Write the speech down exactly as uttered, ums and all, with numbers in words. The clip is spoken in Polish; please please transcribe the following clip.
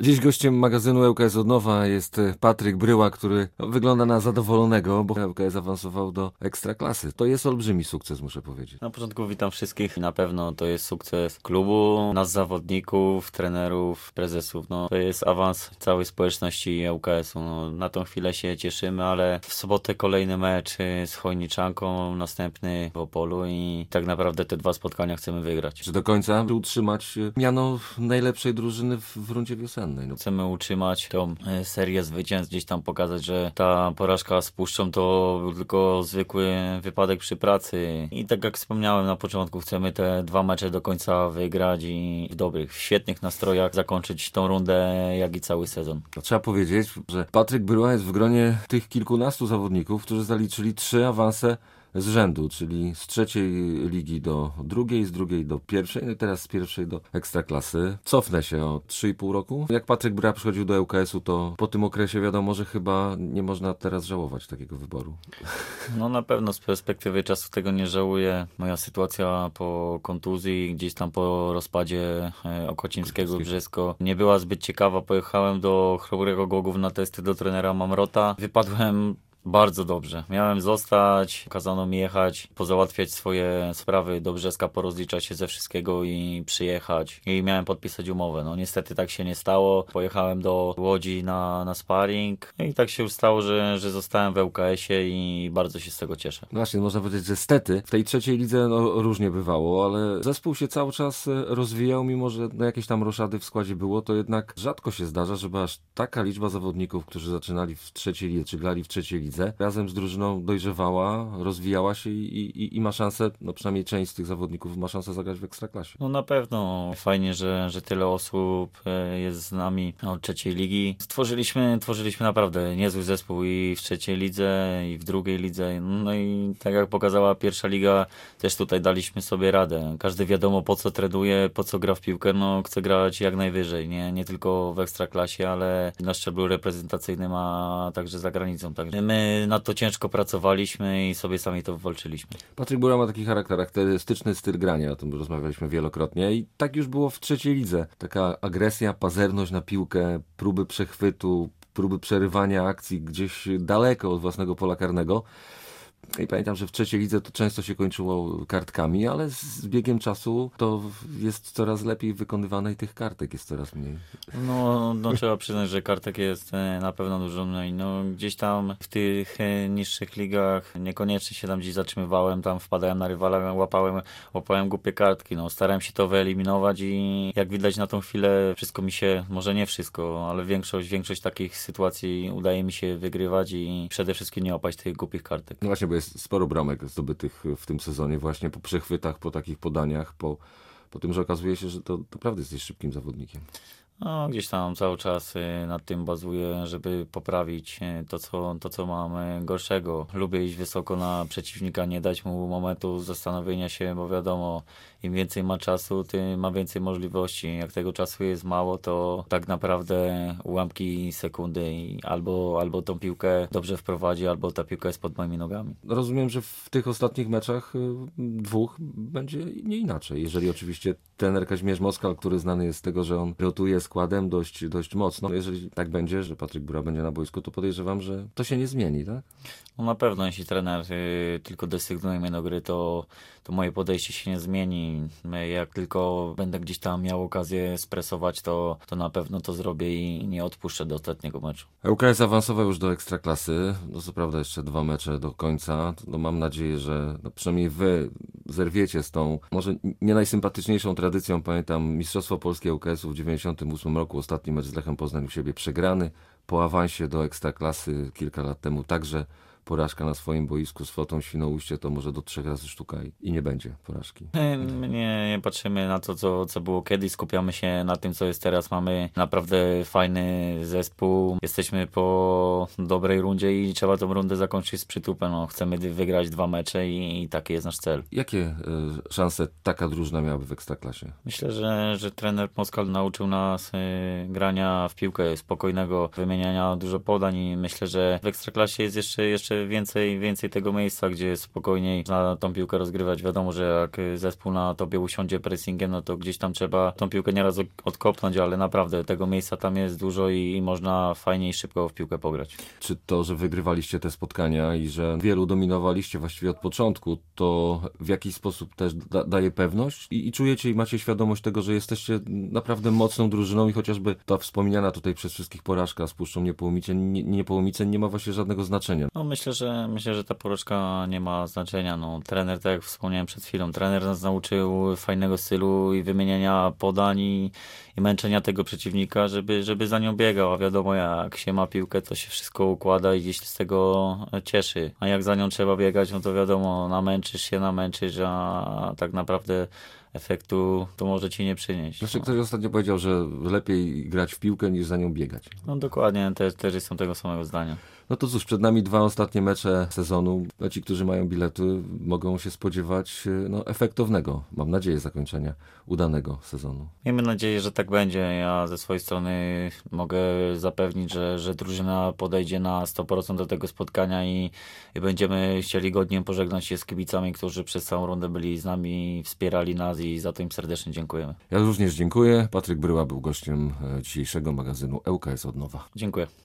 Dziś gościem magazynu ŁKS od nowa jest Patryk Bryła, który wygląda na zadowolonego, bo ŁKS awansował do Ekstraklasy. To jest olbrzymi sukces, muszę powiedzieć. Na początku witam wszystkich. Na pewno to jest sukces klubu, nas zawodników, trenerów, prezesów. No, to jest awans całej społeczności ŁKS-u. No, na tą chwilę się cieszymy, ale w sobotę kolejny mecz z Chojniczanką, następny w Opolu i tak naprawdę te dwa spotkania chcemy wygrać. Czy do końca utrzymać miano najlepszej drużyny w, w rundzie wiosennej? No. Chcemy utrzymać tą serię zwycięstw, gdzieś tam pokazać, że ta porażka z Puszczą to był tylko zwykły wypadek przy pracy. I tak jak wspomniałem na początku, chcemy te dwa mecze do końca wygrać i w dobrych, w świetnych nastrojach zakończyć tą rundę, jak i cały sezon. To trzeba powiedzieć, że Patryk Bryła jest w gronie tych kilkunastu zawodników, którzy zaliczyli trzy awanse z rzędu, czyli z trzeciej ligi do drugiej, z drugiej do pierwszej, no i teraz z pierwszej do Ekstraklasy. Cofnę się o trzy i pół roku. Jak Patryk Bryła przychodził do ŁKS-u, to po tym okresie wiadomo, że chyba nie można teraz żałować takiego wyboru. No na pewno z perspektywy czasu tego nie żałuję. Moja sytuacja po kontuzji, gdzieś tam po rozpadzie Okocińskiego Brzesko nie była zbyt ciekawa. Pojechałem do Chrobrego Głogów na testy do trenera Mamrota. Wypadłem bardzo dobrze. Miałem zostać, kazano mi jechać, pozałatwiać swoje sprawy do Brzeska, porozliczać się ze wszystkiego i przyjechać. I miałem podpisać umowę. No niestety tak się nie stało. Pojechałem do Łodzi na, na sparring i tak się już stało, że, że zostałem w ŁKS-ie i bardzo się z tego cieszę. No właśnie, można powiedzieć, że stety w tej trzeciej lidze no, różnie bywało, ale zespół się cały czas rozwijał, mimo że no, jakieś tam roszady w składzie było, to jednak rzadko się zdarza, żeby aż taka liczba zawodników, którzy zaczynali w trzeciej lidze, czy grali w trzeciej lidze, razem z drużyną dojrzewała, rozwijała się i, i, i ma szansę, no przynajmniej część z tych zawodników ma szansę zagrać w Ekstraklasie. No na pewno. Fajnie, że, że tyle osób jest z nami od trzeciej ligi. Stworzyliśmy, tworzyliśmy naprawdę niezły zespół i w trzeciej lidze, i w drugiej lidze. No i tak jak pokazała pierwsza liga, też tutaj daliśmy sobie radę. Każdy wiadomo po co trenuje, po co gra w piłkę, no chce grać jak najwyżej. Nie, nie tylko w Ekstraklasie, ale na szczeblu reprezentacyjnym, a także za granicą. Także my na to ciężko pracowaliśmy i sobie sami to wywalczyliśmy. Patryk Bryła ma taki charakterystyczny styl grania, o tym rozmawialiśmy wielokrotnie i tak już było w trzeciej lidze. Taka agresja, pazerność na piłkę, próby przechwytu, próby przerywania akcji gdzieś daleko od własnego pola karnego. I pamiętam, że w trzeciej lidze to często się kończyło kartkami, ale z biegiem czasu to jest coraz lepiej wykonywane i tych kartek jest coraz mniej. No, no trzeba przyznać, że kartek jest na pewno dużo mniej. No, gdzieś tam w tych niższych ligach niekoniecznie się tam gdzieś zatrzymywałem, tam wpadałem na rywala, łapałem, łapałem głupie kartki. No, starałem się to wyeliminować i jak widać na tą chwilę wszystko mi się, może nie wszystko, ale większość, większość takich sytuacji udaje mi się wygrywać i przede wszystkim nie łapać tych głupich kartek. No właśnie, bo jest sporo bramek zdobytych w tym sezonie właśnie po przechwytach, po takich podaniach, po, po tym, że okazuje się, że to naprawdę jesteś szybkim zawodnikiem. No, gdzieś tam cały czas nad tym bazuję, żeby poprawić to co, to, co mamy gorszego. Lubię iść wysoko na przeciwnika, nie dać mu momentu zastanowienia się, bo wiadomo, im więcej ma czasu, tym ma więcej możliwości. Jak tego czasu jest mało, to tak naprawdę ułamki sekundy i albo, albo tą piłkę dobrze wprowadzi, albo ta piłka jest pod moimi nogami. Rozumiem, że w tych ostatnich meczach dwóch będzie nie inaczej. Jeżeli oczywiście trener Kazimierz Moskal, który znany jest z tego, że on rotuje składem dość, dość mocno. Jeżeli tak będzie, że Patryk Bryła będzie na boisku, to podejrzewam, że to się nie zmieni, tak? No na pewno, jeśli trener y, tylko desygnuje mnie do gry, to, to moje podejście się nie zmieni. Jak tylko będę gdzieś tam miał okazję stresować, to, to na pewno to zrobię i nie odpuszczę do ostatniego meczu. ŁKS awansował już do Ekstraklasy. No co prawda jeszcze dwa mecze do końca. No mam nadzieję, że no przynajmniej wy zerwiecie z tą może nie najsympatyczniejszą tradycją. Pamiętam Mistrzostwo Polskie ŁKS-u w dziewięćdziesiątym ósmym roku. Ostatni mecz z Lechem Poznań u siebie przegrany. Po awansie do Ekstraklasy kilka lat temu także porażka na swoim boisku z Fotą Świnoujście, to może do trzech razy sztuka i nie będzie porażki. My nie, nie patrzymy na to, co, co było kiedyś, skupiamy się na tym, co jest teraz. Mamy naprawdę fajny zespół, jesteśmy po dobrej rundzie i trzeba tą rundę zakończyć z przytupem. No, chcemy wygrać dwa mecze i, i taki jest nasz cel. Jakie y, szanse taka drużyna miałaby w Ekstraklasie? Myślę, że, że trener Moskal nauczył nas y, grania w piłkę spokojnego, wymieniania dużo podań i myślę, że w Ekstraklasie jest jeszcze, jeszcze jeszcze więcej, więcej tego miejsca, gdzie spokojniej na tą piłkę rozgrywać. Wiadomo, że jak zespół na tobie usiądzie pressingiem, no to gdzieś tam trzeba tą piłkę nieraz odkopnąć, ale naprawdę tego miejsca tam jest dużo i, i można fajnie i szybko w piłkę pograć. Czy to, że wygrywaliście te spotkania i że wielu dominowaliście właściwie od początku, to w jakiś sposób też da, daje pewność i, i czujecie i macie świadomość tego, że jesteście naprawdę mocną drużyną i chociażby ta wspomniana tutaj przez wszystkich porażka z Puszczą Niepołomice nie, Niepołomice nie ma właśnie żadnego znaczenia. No myślę, że myślę, że ta porażka nie ma znaczenia. No, trener, tak jak wspomniałem przed chwilą, trener nas nauczył fajnego stylu i wymieniania podań i, i męczenia tego przeciwnika, żeby, żeby za nią biegał, a wiadomo, jak się ma piłkę, to się wszystko układa i gdzieś z tego cieszy, a jak za nią trzeba biegać, no to wiadomo, namęczysz się, namęczysz, a tak naprawdę efektu to może ci nie przynieść. Znaczy, No, ktoś ostatnio powiedział, że lepiej grać w piłkę niż za nią biegać. no dokładnie, też, też jestem tego samego zdania. No to cóż, przed nami dwa ostatnie mecze sezonu. A ci, którzy mają bilety, mogą się spodziewać no, efektownego, mam nadzieję, zakończenia udanego sezonu. Miejmy nadzieję, że tak będzie. Ja ze swojej strony mogę zapewnić, że, że drużyna podejdzie na sto procent do tego spotkania i, i będziemy chcieli godnie pożegnać się z kibicami, którzy przez całą rundę byli z nami, wspierali nas i za to im serdecznie dziękujemy. Ja również dziękuję. Patryk Bryła był gościem e, dzisiejszego magazynu ŁKS od Nowa. Dziękuję.